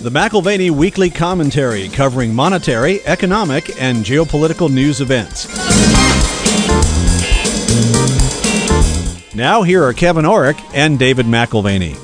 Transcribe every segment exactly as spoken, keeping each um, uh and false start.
The McAlvany Weekly Commentary, covering monetary, economic, and geopolitical news events. Now here are Kevin Orrick and David McAlvany.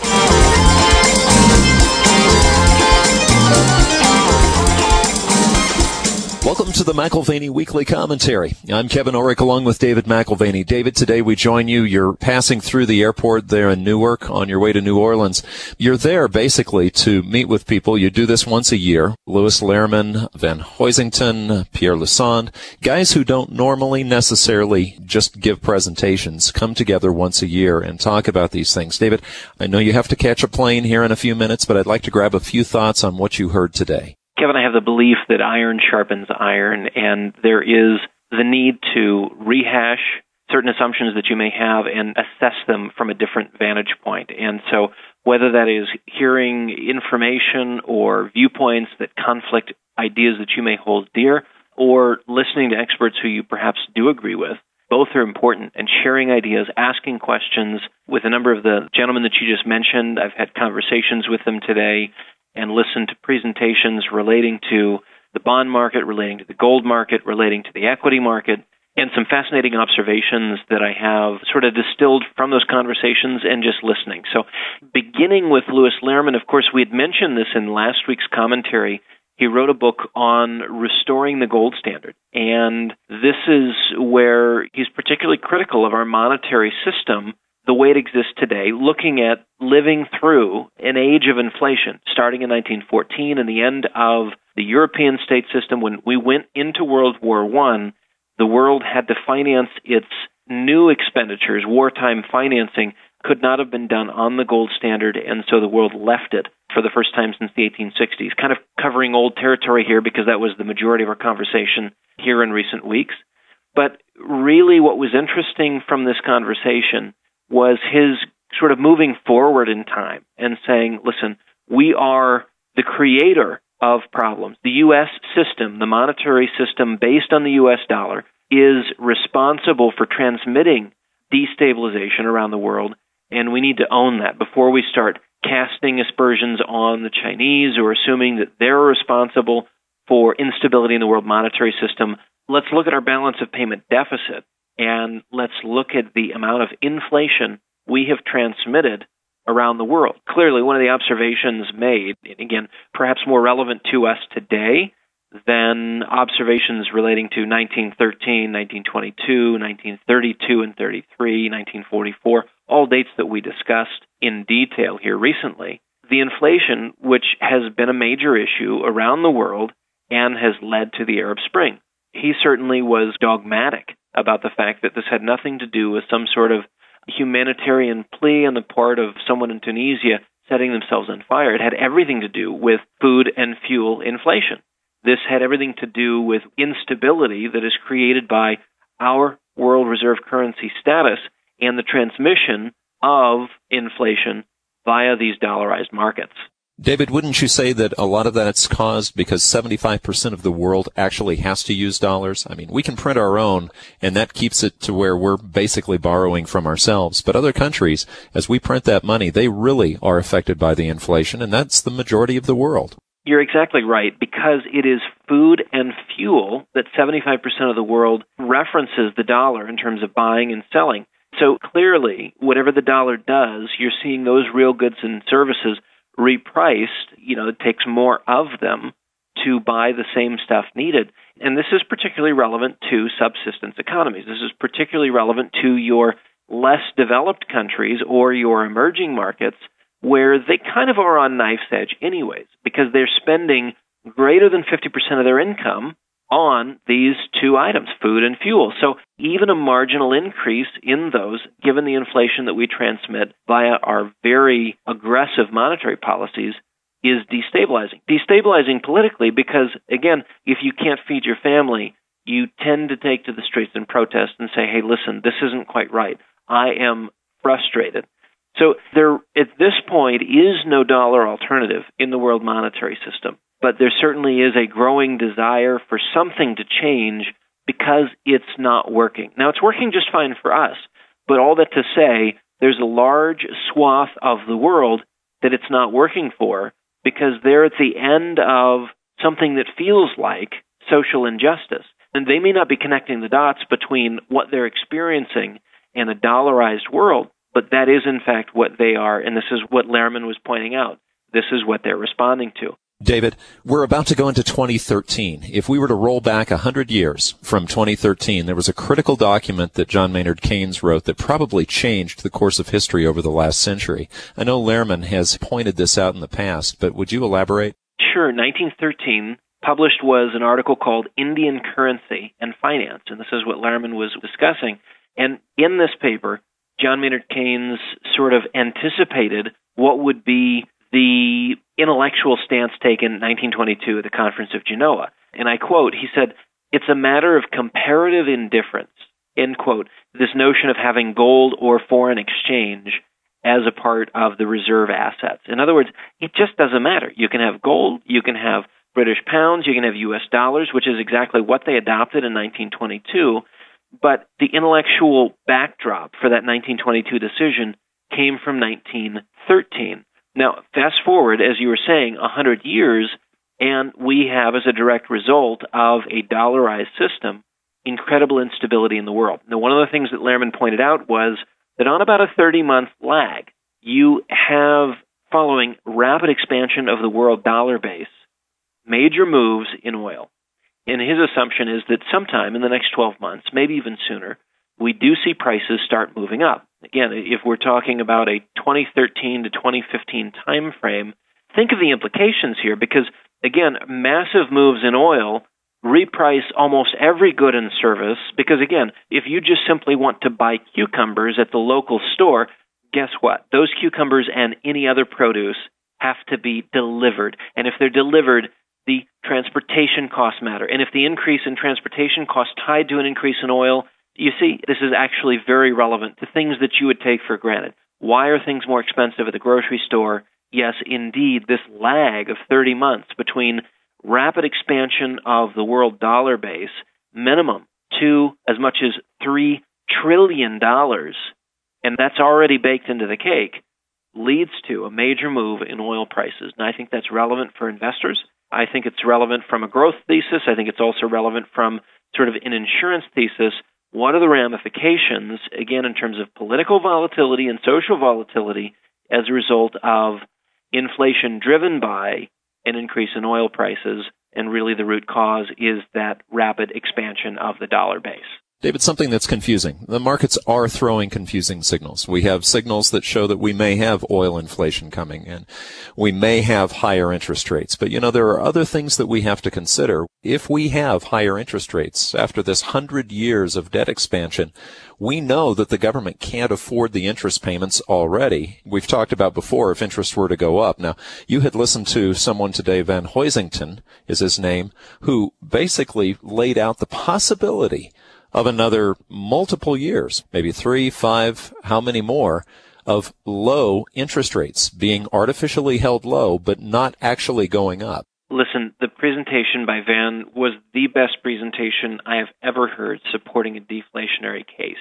Welcome to the McAlvany Weekly Commentary. I'm Kevin Orrick along with David McAlvany. David, today we join you. You're passing through the airport there in Newark on your way to New Orleans. You're there basically to meet with people. You do this once a year. Louis Lehrman, Van Hoisington, Pierre Lassonde, guys who don't normally necessarily just give presentations, come together once a year and talk about these things. David, I know you have to catch a plane here in a few minutes, but I'd like to grab a few thoughts on what you heard today. Kevin, I have the belief that iron sharpens iron, and there is the need to rehash certain assumptions that you may have and assess them from a different vantage point. And so whether that is hearing information or viewpoints that conflict ideas that you may hold dear, or listening to experts who you perhaps do agree with, both are important. And sharing ideas, asking questions with a number of the gentlemen that you just mentioned. I've had conversations with them today and listened to presentations relating to the bond market, relating to the gold market, relating to the equity market, and some fascinating observations that I have sort of distilled from those conversations and just listening. So beginning with Louis Lehrman, of course, we had mentioned this in last week's commentary. He wrote a book on restoring the gold standard, and this is where he's particularly critical of our monetary system, the way it exists today, looking at living through an age of inflation, starting in nineteen fourteen and the end of the European state system. When we went into World War One, the world had to finance its new expenditures. Wartime financing could not have been done on the gold standard, and so the world left it for the first time since the eighteen sixties. Kind of covering old territory here because that was the majority of our conversation here in recent weeks. But really what was interesting from this conversation was his sort of moving forward in time and saying, listen, we are the creator of problems. The U S system, the monetary system based on the U S dollar, is responsible for transmitting destabilization around the world, and we need to own that before we start casting aspersions on the Chinese or assuming that they're responsible for instability in the world monetary system. Let's look at our balance of payment deficit, and let's look at the amount of inflation we have transmitted around the world. Clearly, one of the observations made, and again, perhaps more relevant to us today than observations relating to nineteen thirteen, nineteen twenty-two, nineteen thirty-two and thirty-three, nineteen forty-four, all dates that we discussed in detail here recently. The inflation, which has been a major issue around the world and has led to the Arab Spring. He certainly was dogmatic about the fact that this had nothing to do with some sort of humanitarian plea on the part of someone in Tunisia setting themselves on fire. It had everything to do with food and fuel inflation. This had everything to do with instability that is created by our world reserve currency status and the transmission of inflation via these dollarized markets. David, wouldn't you say that a lot of that's caused because seventy-five percent of the world actually has to use dollars? I mean, we can print our own, and that keeps it to where we're basically borrowing from ourselves. But other countries, as we print that money, they really are affected by the inflation, and that's the majority of the world. You're exactly right, because it is food and fuel that seventy-five percent of the world references the dollar in terms of buying and selling. So clearly, whatever the dollar does, you're seeing those real goods and services repriced. You know, it takes more of them to buy the same stuff needed. And this is particularly relevant to subsistence economies. This is particularly relevant to your less developed countries or your emerging markets, where they kind of are on knife's edge anyways, because they're spending greater than fifty percent of their income on these two items, food and fuel. So even a marginal increase in those, given the inflation that we transmit via our very aggressive monetary policies, is destabilizing. Destabilizing politically because, again, if you can't feed your family, you tend to take to the streets and protest and say, hey, listen, this isn't quite right. I am frustrated. So there, at this point, is no dollar alternative in the world monetary system. But there certainly is a growing desire for something to change because it's not working. Now, it's working just fine for us, but all that to say, there's a large swath of the world that it's not working for, because they're at the end of something that feels like social injustice. And they may not be connecting the dots between what they're experiencing and a dollarized world, but that is, in fact, what they are, and this is what Lehrman was pointing out. This is what they're responding to. David, we're about to go into twenty thirteen. If we were to roll back one hundred years from twenty thirteen, there was a critical document that John Maynard Keynes wrote that probably changed the course of history over the last century. I know Lehrman has pointed this out in the past, but would you elaborate? Sure. nineteen thirteen, published was an article called Indian Currency and Finance, and this is what Lehrman was discussing. And in this paper, John Maynard Keynes sort of anticipated what would be the intellectual stance taken in nineteen twenty-two at the Conference of Genoa. And I quote, he said, "It's a matter of comparative indifference," end quote, this notion of having gold or foreign exchange as a part of the reserve assets. In other words, it just doesn't matter. You can have gold, you can have British pounds, you can have U S dollars, which is exactly what they adopted in nineteen twenty-two, but the intellectual backdrop for that nineteen twenty-two decision came from nineteen thirteen. Now, fast forward, as you were saying, one hundred years, and we have, as a direct result of a dollarized system, incredible instability in the world. Now, one of the things that Lehrman pointed out was that on about a thirty-month lag, you have, following rapid expansion of the world dollar base, major moves in oil. And his assumption is that sometime in the next twelve months, maybe even sooner, we do see prices start moving up. Again, if we're talking about a twenty thirteen to twenty fifteen time frame, think of the implications here because, again, massive moves in oil reprice almost every good and service because, again, if you just simply want to buy cucumbers at the local store, guess what? Those cucumbers and any other produce have to be delivered. And if they're delivered, the transportation costs matter. And if the increase in transportation costs tied to an increase in oil, you see, this is actually very relevant to things that you would take for granted. Why are things more expensive at the grocery store? Yes, indeed, this lag of thirty months between rapid expansion of the world dollar base, minimum, to as much as three trillion dollars, and that's already baked into the cake, leads to a major move in oil prices. And I think that's relevant for investors. I think it's relevant from a growth thesis. I think it's also relevant from sort of an insurance thesis. What are the ramifications, again, in terms of political volatility and social volatility as a result of inflation driven by an increase in oil prices? And really the root cause is that rapid expansion of the dollar base. David, something that's confusing. The markets are throwing confusing signals. We have signals that show that we may have oil inflation coming and we may have higher interest rates. But, you know, there are other things that we have to consider. If we have higher interest rates after this hundred years of debt expansion, we know that the government can't afford the interest payments already. We've talked about before if interest were to go up. Now, you had listened to someone today, Van Huizington is his name, who basically laid out the possibility of another multiple years, maybe three, five, how many more, of low interest rates being artificially held low but not actually going up. Listen, the presentation by Van was the best presentation I have ever heard supporting a deflationary case.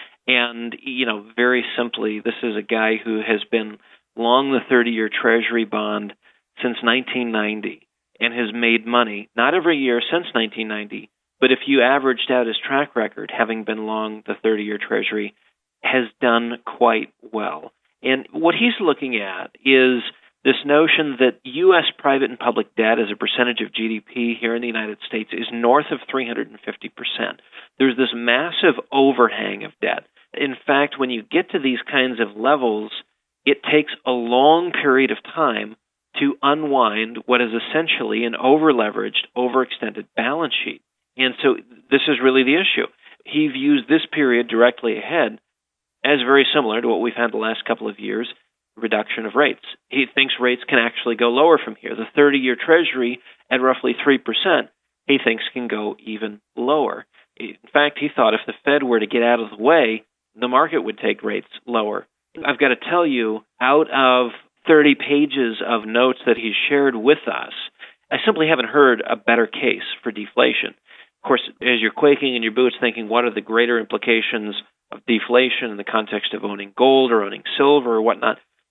And, you know, very simply, this is a guy who has been long the thirty-year Treasury bond since nineteen ninety and has made money, not every year since nineteen ninety, but if you averaged out his track record, having been long the thirty-year Treasury, has done quite well. And what he's looking at is this notion that U S private and public debt as a percentage of G D P here in the United States is north of three hundred fifty percent. There's this massive overhang of debt. In fact, when you get to these kinds of levels, it takes a long period of time to unwind what is essentially an over-leveraged, overextended balance sheet. And so this is really the issue. He views this period directly ahead as very similar to what we've had the last couple of years, reduction of rates. He thinks rates can actually go lower from here. The thirty-year Treasury at roughly three percent, he thinks can go even lower. In fact, he thought if the Fed were to get out of the way, the market would take rates lower. I've got to tell you, out of thirty pages of notes that he's shared with us, I simply haven't heard a better case for deflation. Of course, as you're quaking in your boots thinking, what are the greater implications of deflation in the context of owning gold or owning silver or whatnot?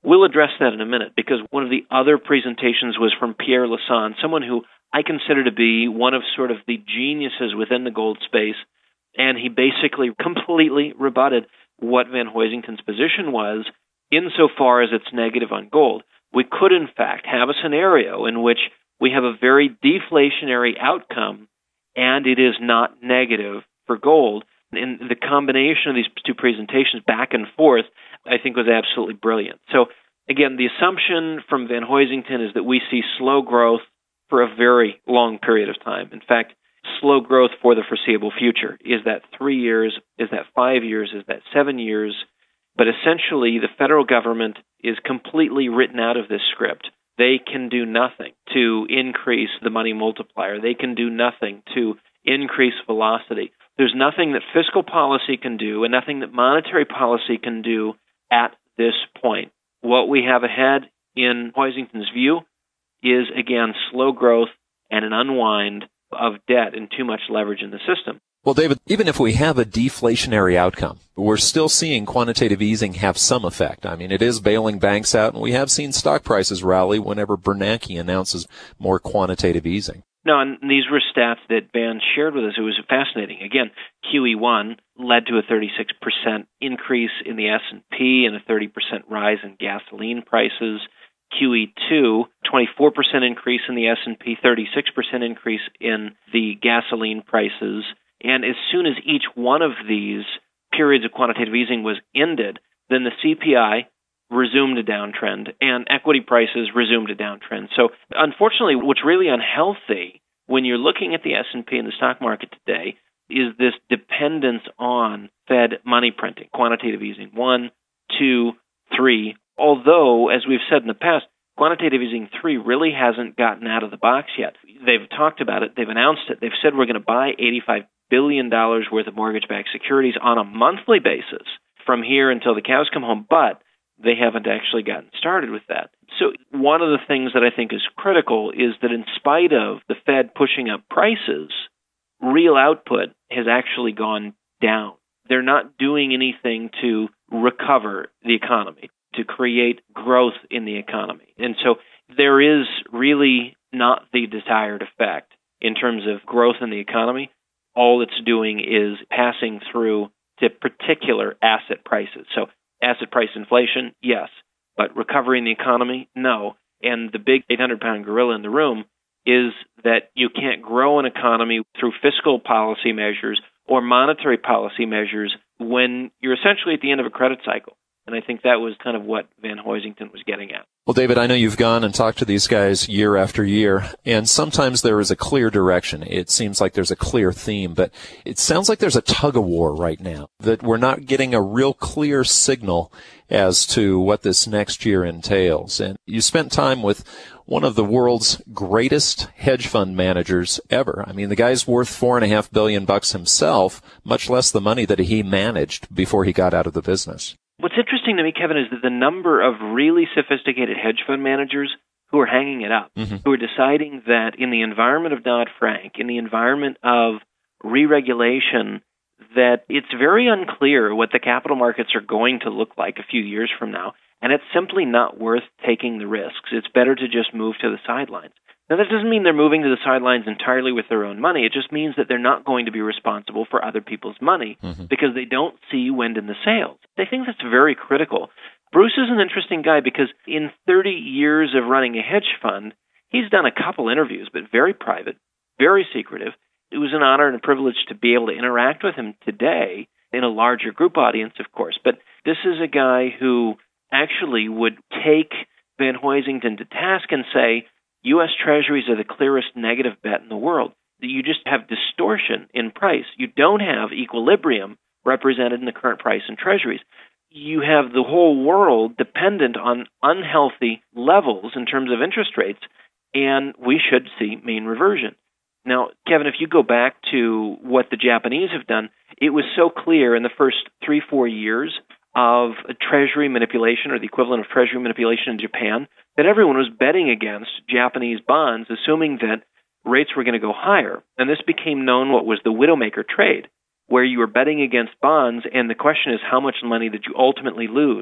We'll address that in a minute, because one of the other presentations was from Pierre Lassonde, someone who I consider to be one of sort of the geniuses within the gold space, and he basically completely rebutted what Van Hoisington's position was insofar as it's negative on gold. We could, in fact, have a scenario in which we have a very deflationary outcome, and it is not negative for gold. And the combination of these two presentations back and forth, I think, was absolutely brilliant. So, again, the assumption from Van Hoisington is that we see slow growth for a very long period of time. In fact, slow growth for the foreseeable future. Is that three years? Is that five years? Is that seven years? But essentially, the federal government is completely written out of this script. They can do nothing to increase the money multiplier. They can do nothing to increase velocity. There's nothing that fiscal policy can do and nothing that monetary policy can do at this point. What we have ahead, in Hoisington's view, is, again, slow growth and an unwind of debt and too much leverage in the system. Well, David, even if we have a deflationary outcome, we're still seeing quantitative easing have some effect. I mean, it is bailing banks out, and we have seen stock prices rally whenever Bernanke announces more quantitative easing. No, and these were stats that Van shared with us. It was fascinating. Again, Q E one led to a thirty-six percent increase in the S and P and a thirty percent rise in gasoline prices. Q E two, twenty-four percent increase in the S and P, thirty-six percent increase in the gasoline prices. And as soon as each one of these periods of quantitative easing was ended, then the C P I resumed a downtrend, and equity prices resumed a downtrend. So, unfortunately, what's really unhealthy when you're looking at the S and P and the stock market today is this dependence on Fed money printing, quantitative easing, one, two, three. Although, as we've said in the past, quantitative easing three really hasn't gotten out of the box yet. They've talked about it. They've announced it. They've said we're going to buy eighty-five billion dollars worth of mortgage-backed securities on a monthly basis from here until the cows come home, but they haven't actually gotten started with that. So one of the things that I think is critical is that in spite of the Fed pushing up prices, real output has actually gone down. They're not doing anything to recover the economy, to create growth in the economy. And so there is really not the desired effect in terms of growth in the economy. All it's doing is passing through to particular asset prices. So asset price inflation, yes, but recovery in the economy, no. And the big eight hundred pound gorilla in the room is that you can't grow an economy through fiscal policy measures or monetary policy measures when you're essentially at the end of a credit cycle. And I think that was kind of what Van Hoisington was getting at. Well, David, I know you've gone and talked to these guys year after year, and sometimes there is a clear direction. It seems like there's a clear theme, but it sounds like there's a tug-of-war right now, that we're not getting a real clear signal as to what this next year entails. And you spent time with one of the world's greatest hedge fund managers ever. I mean, the guy's worth four and a half billion bucks himself, much less the money that he managed before he got out of the business. What's interesting to me, Kevin, is that the number of really sophisticated hedge fund managers who are hanging it up, mm-hmm. who are deciding that in the environment of Dodd-Frank, in the environment of re-regulation, that it's very unclear what the capital markets are going to look like a few years from now, and it's simply not worth taking the risks. It's better to just move to the sidelines. Now, that doesn't mean they're moving to the sidelines entirely with their own money. It just means that they're not going to be responsible for other people's money mm-hmm. because they don't see wind in the sails. I think that's very critical. Bruce is an interesting guy because in thirty years of running a hedge fund, he's done a couple interviews, but very private, very secretive. It was an honor and a privilege to be able to interact with him today in a larger group audience, of course. But this is a guy who actually would take Van Hoisington to task and say, U S Treasuries are the clearest negative bet in the world. You just have distortion in price. You don't have equilibrium represented in the current price in Treasuries. You have the whole world dependent on unhealthy levels in terms of interest rates, and we should see mean reversion. Now, Kevin, if you go back to what the Japanese have done, it was so clear in the first three, four years of Treasury manipulation, or the equivalent of Treasury manipulation in Japan, that everyone was betting against Japanese bonds, assuming that rates were going to go higher. And this became known what was the widowmaker trade, where you were betting against bonds, and the question is how much money did you ultimately lose?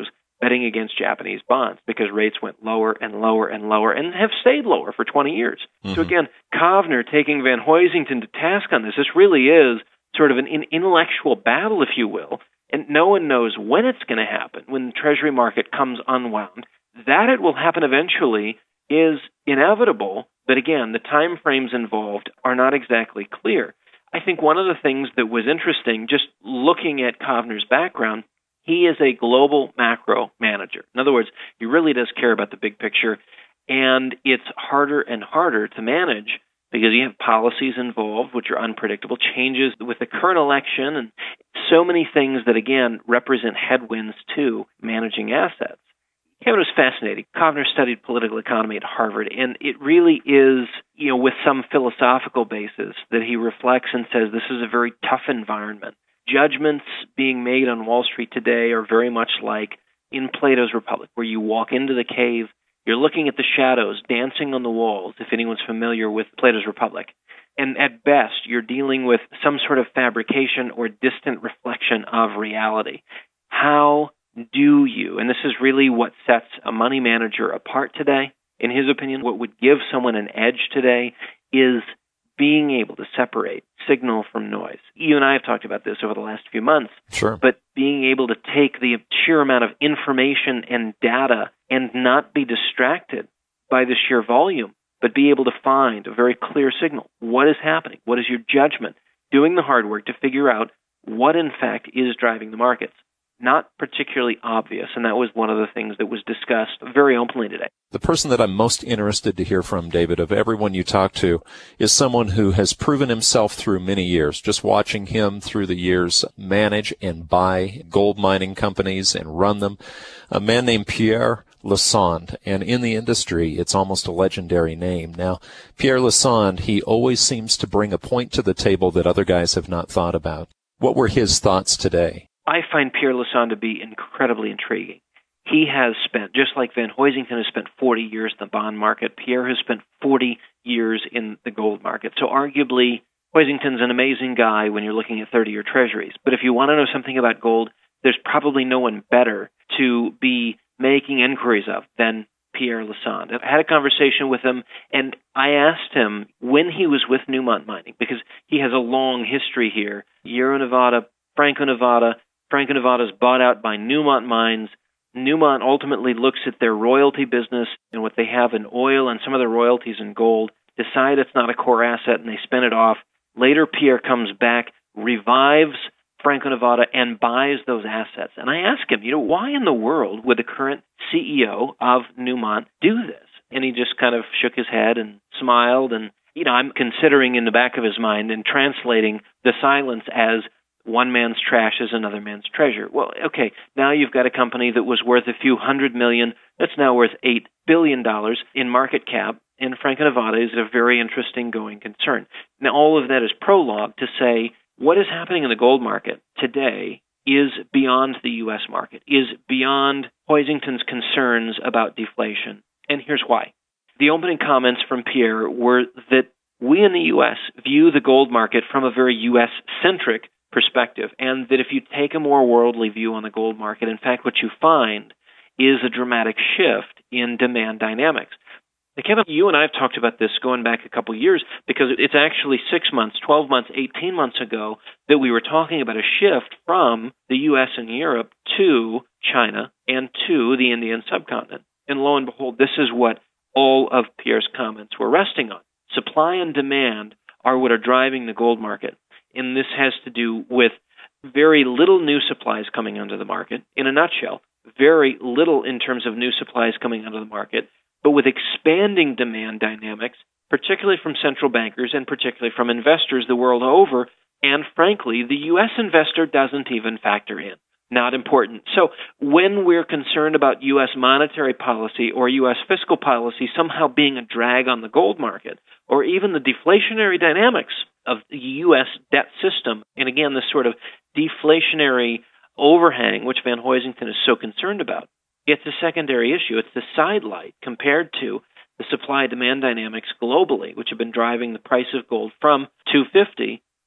betting against Japanese bonds because rates went lower and lower and lower and have stayed lower for twenty years. Mm-hmm. So again, Kovner taking Van Hoyzington to task on this, this really is sort of an intellectual battle, if you will, and no one knows when it's going to happen, when the Treasury market comes unwound. That it will happen eventually is inevitable, but again, the time frames involved are not exactly clear. I think one of the things that was interesting, just looking at Kovner's background, he is a global macro manager. In other words, he really does care about the big picture, and it's harder and harder to manage because you have policies involved which are unpredictable, changes with the current election, and so many things that, again, represent headwinds to managing assets. Kevin was fascinating. Kovner studied political economy at Harvard, and it really is, you know, with some philosophical basis that he reflects and says this is a very tough environment. Judgments being made on Wall Street today are very much like in Plato's Republic, where you walk into the cave, you're looking at the shadows dancing on the walls, if anyone's familiar with Plato's Republic. And at best, you're dealing with some sort of fabrication or distant reflection of reality. How do you, and this is really what sets a money manager apart today, in his opinion, what would give someone an edge today is being able to separate signal from noise. You and I have talked about this over the last few months. Sure. But being able to take the sheer amount of information and data and not be distracted by the sheer volume, but be able to find a very clear signal. What is happening? What is your judgment? Doing the hard work to figure out what, in fact, is driving the markets. Not particularly obvious, and that was one of the things that was discussed very openly today. The person that I'm most interested to hear from, David, of everyone you talk to, is someone who has proven himself through many years, just watching him through the years manage and buy gold mining companies and run them, a man named Pierre Lassonde, and in the industry, it's almost a legendary name. Now, Pierre Lassonde, he always seems to bring a point to the table that other guys have not thought about. What were his thoughts today? I find Pierre Lassonde to be incredibly intriguing. He has spent, just like Van Hoyzington has spent forty years in the bond market, Pierre has spent forty years in the gold market. So arguably, Hoyzington's an amazing guy when you're looking at thirty-year treasuries. But if you want to know something about gold, there's probably no one better to be making inquiries of than Pierre Lassonde. I had a conversation with him, and I asked him when he was with Newmont Mining, because he has a long history here, Euro-Nevada, Franco-Nevada. Franco-Nevada is bought out by Newmont Mines. Newmont ultimately looks at their royalty business and what they have in oil and some of their royalties in gold, decide it's not a core asset, and they spin it off. Later, Pierre comes back, revives Franco-Nevada, and buys those assets. And I asked him, you know, why in the world would the current C E O of Newmont do this? And he just kind of shook his head and smiled. And, you know, I'm considering in the back of his mind and translating the silence as one man's trash is another man's treasure. Well, okay, now you've got a company that was worth a few hundred million, that's now worth eight billion dollars in market cap, and Franco-Nevada is a very interesting going concern. Now, all of that is prologue to say what is happening in the gold market today is beyond the U S market, is beyond Hoyzington's concerns about deflation. And here's why. The opening comments from Pierre were that we in the U S view the gold market from a very U S-centric perspective, and that if you take a more worldly view on the gold market, in fact, what you find is a dramatic shift in demand dynamics. Now, Kevin, you and I have talked about this going back a couple years, because it's actually six months, twelve months, eighteen months ago that we were talking about a shift from the U S and Europe to China and to the Indian subcontinent. And lo and behold, this is what all of Pierre's comments were resting on. Supply and demand are what are driving the gold market. And this has to do with very little new supplies coming onto the market. In a nutshell, very little in terms of new supplies coming onto the market, but with expanding demand dynamics, particularly from central bankers and particularly from investors the world over. And frankly, the U S investor doesn't even factor in. Not important. So when we're concerned about U S monetary policy or U S fiscal policy somehow being a drag on the gold market, or even the deflationary dynamics of the U S debt system, and again, this sort of deflationary overhang, which Van Hoyzington is so concerned about, it's a secondary issue. It's the sidelight compared to the supply-demand dynamics globally, which have been driving the price of gold from two hundred fifty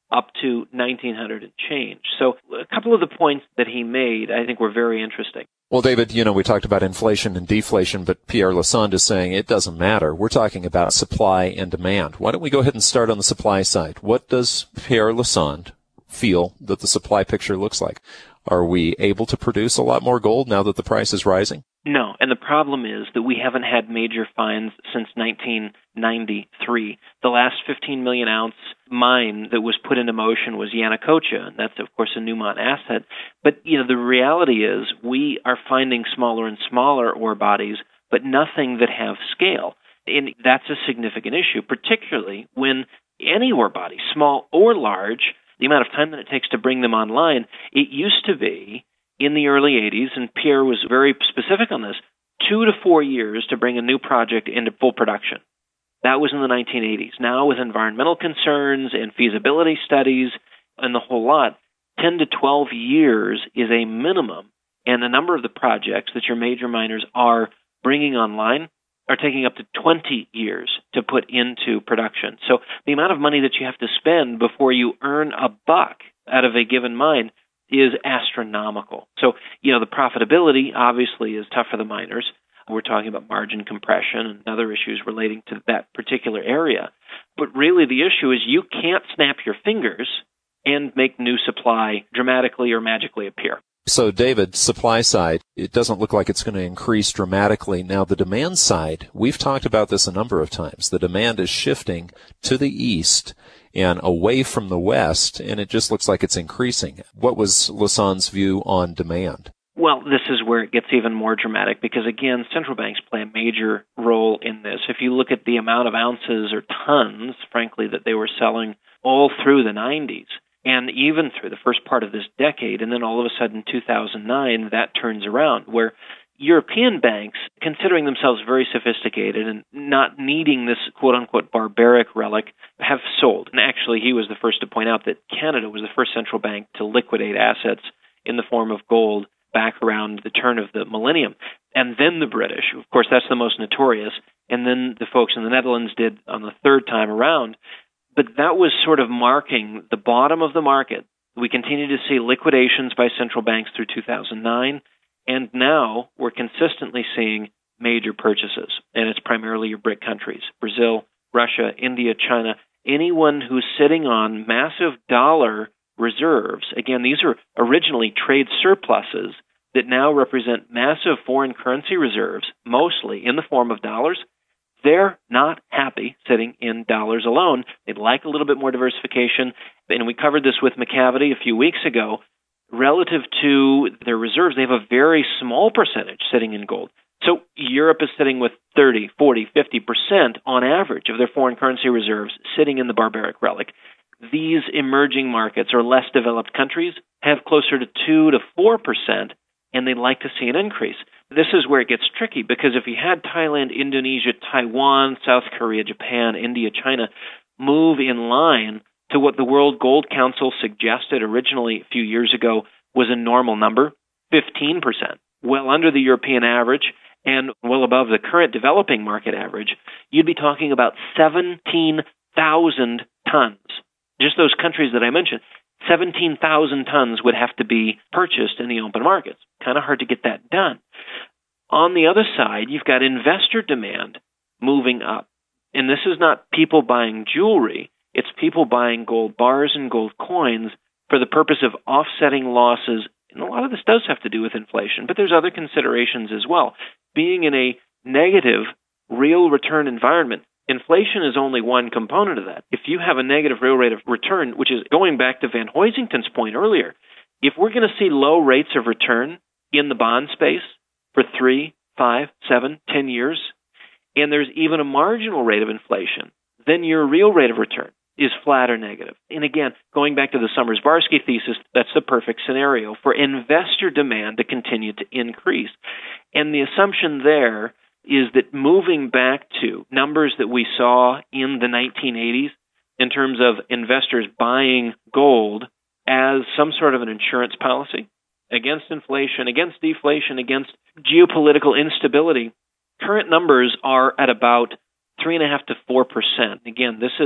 up to nineteen hundred and change. So a couple of the points that he made, I think, were very interesting. Well, David, you know, we talked about inflation and deflation, but Pierre Lassonde is saying it doesn't matter. We're talking about supply and demand. Why don't we go ahead and start on the supply side? What does Pierre Lassonde feel that the supply picture looks like? Are we able to produce a lot more gold now that the price is rising? No, and the problem is that we haven't had major finds since nineteen ninety-three. The last fifteen million ounce mine that was put into motion was Yanacocha, and that's, of course, a Newmont asset. But, you know, the reality is we are finding smaller and smaller ore bodies, but nothing that have scale. And that's a significant issue, particularly when any ore body, small or large, the amount of time that it takes to bring them online, it used to be in the early eighties, and Pierre was very specific on this, two to four years to bring a new project into full production. That was in the nineteen eighties. Now, with environmental concerns and feasibility studies and the whole lot, ten to twelve years is a minimum, and a number of the projects that your major miners are bringing online are taking up to twenty years to put into production. So the amount of money that you have to spend before you earn a buck out of a given mine is astronomical. So, you know, the profitability obviously is tough for the miners. We're talking about margin compression and other issues relating to that particular area. But really the issue is you can't snap your fingers and make new supply dramatically or magically appear. So, David, supply side, it doesn't look like it's going to increase dramatically. Now, the demand side, we've talked about this a number of times. The demand is shifting to the east and away from the west, and it just looks like it's increasing. What was Lassonde's view on demand? Well, this is where it gets even more dramatic because, again, central banks play a major role in this. If you look at the amount of ounces or tons, frankly, that they were selling all through the nineties, and even through the first part of this decade, and then all of a sudden, two thousand nine, that turns around, where European banks, considering themselves very sophisticated and not needing this quote-unquote barbaric relic, have sold. And actually, he was the first to point out that Canada was the first central bank to liquidate assets in the form of gold back around the turn of the millennium. And then the British. Of course, that's the most notorious. And then the folks in the Netherlands did on the third time around. But that was sort of marking the bottom of the market. We continue to see liquidations by central banks through two thousand nine. And now we're consistently seeing major purchases, and it's primarily your BRIC countries, Brazil, Russia, India, China, anyone who's sitting on massive dollar reserves. Again, these are originally trade surpluses that now represent massive foreign currency reserves, mostly in the form of dollars. They're not happy sitting in dollars alone. They'd like a little bit more diversification, and we covered this with McCavity a few weeks ago. Relative to their reserves, they have a very small percentage sitting in gold. So Europe is sitting with thirty, forty, fifty percent on average of their foreign currency reserves sitting in the barbaric relic. These emerging markets or less developed countries have closer to two to four percent, and they'd like to see an increase. This is where it gets tricky, because if you had Thailand, Indonesia, Taiwan, South Korea, Japan, India, China move in line to what the World Gold Council suggested originally a few years ago was a normal number, fifteen percent, well under the European average and well above the current developing market average, you'd be talking about seventeen thousand tons. Just those countries that I mentioned, seventeen thousand tons would have to be purchased in the open markets. Kind of hard to get that done. On the other side, you've got investor demand moving up. And this is not people buying jewelry. It's people buying gold bars and gold coins for the purpose of offsetting losses. And a lot of this does have to do with inflation, but there's other considerations as well. Being in a negative real return environment, inflation is only one component of that. If you have a negative real rate of return, which is going back to Van Hoisington's point earlier, if we're going to see low rates of return in the bond space for three, five, seven, ten years, and there's even a marginal rate of inflation, then your real rate of return is flat or negative. And again, going back to the Summers-Barsky thesis, that's the perfect scenario for investor demand to continue to increase. And the assumption there is that moving back to numbers that we saw in the nineteen eighties in terms of investors buying gold as some sort of an insurance policy against inflation, against deflation, against geopolitical instability, current numbers are at about three point five to four percent. Again, this is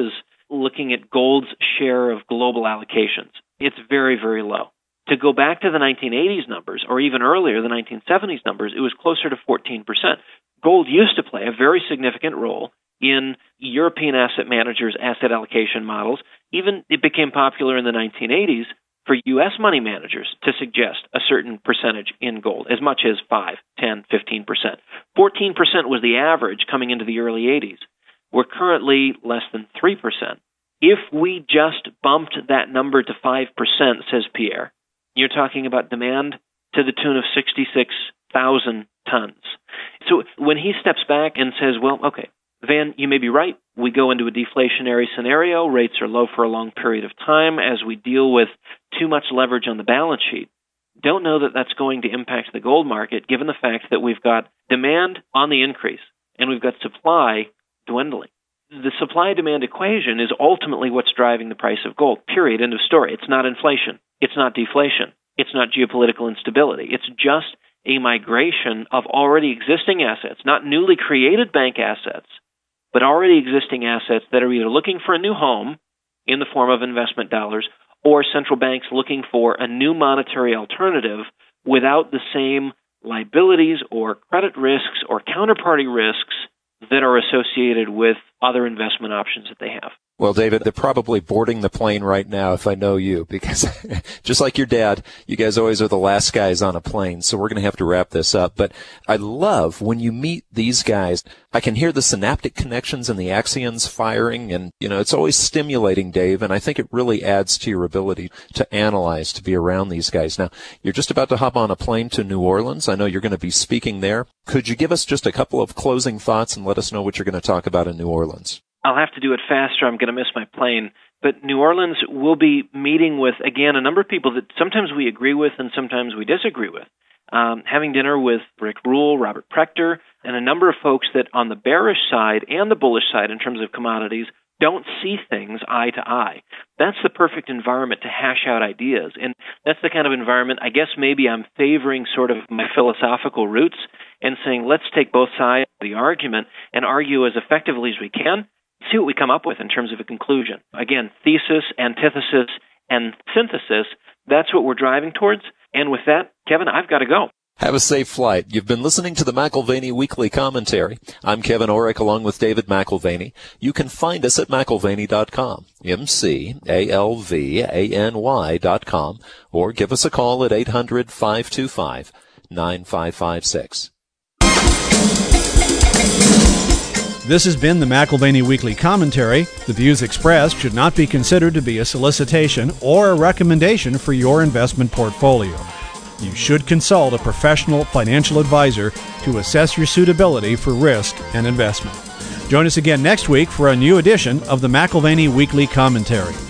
looking at gold's share of global allocations. It's very, very low. To go back to the nineteen eighties numbers, or even earlier, the nineteen seventies numbers, it was closer to fourteen percent. Gold used to play a very significant role in European asset managers' asset allocation models. Even it became popular in the nineteen eighties for U S money managers to suggest a certain percentage in gold, as much as five, ten, fifteen percent. fourteen percent was the average coming into the early eighties. We're currently less than three percent. If we just bumped that number to five percent, says Pierre, you're talking about demand to the tune of sixty-six thousand tons. So when he steps back and says, well, okay, Van, you may be right. We go into a deflationary scenario. Rates are low for a long period of time as we deal with too much leverage on the balance sheet. Don't know that that's going to impact the gold market, given the fact that we've got demand on the increase and we've got supply dwindling. The supply-demand equation is ultimately what's driving the price of gold, period, end of story. It's not inflation. It's not deflation. It's not geopolitical instability. It's just a migration of already existing assets, not newly created bank assets, but already existing assets that are either looking for a new home in the form of investment dollars or central banks looking for a new monetary alternative without the same liabilities or credit risks or counterparty risks that are associated with other investment options that they have. Well, David, they're probably boarding the plane right now if I know you, because just like your dad, you guys always are the last guys on a plane, so we're going to have to wrap this up. But I love when you meet these guys, I can hear the synaptic connections and the axions firing, and, you know, it's always stimulating, Dave, and I think it really adds to your ability to analyze, to be around these guys. Now, you're just about to hop on a plane to New Orleans. I know you're going to be speaking there. Could you give us just a couple of closing thoughts and let us know what you're going to talk about in New Orleans? I'll have to do it faster. I'm going to miss my plane. But New Orleans will be meeting with, again, a number of people that sometimes we agree with and sometimes we disagree with. Um, having dinner with Rick Rule, Robert Prechter, and a number of folks that on the bearish side and the bullish side in terms of commodities don't see things eye to eye. That's the perfect environment to hash out ideas. And that's the kind of environment, I guess maybe I'm favoring sort of my philosophical roots and saying, let's take both sides of the argument and argue as effectively as we can. See what we come up with in terms of a conclusion. Again, thesis, antithesis, and synthesis, that's what we're driving towards. And with that, Kevin, I've got to go. Have a safe flight. You've been listening to the McAlvany Weekly Commentary. I'm Kevin Orrick along with David McAlvany. You can find us at McAlvany dot com, M C A L V A N Y dot com, or give us a call at eight hundred, five two five, nine five five six. This has been the McAlvany Weekly Commentary. The views expressed should not be considered to be a solicitation or a recommendation for your investment portfolio. You should consult a professional financial advisor to assess your suitability for risk and investment. Join us again next week for a new edition of the McAlvany Weekly Commentary.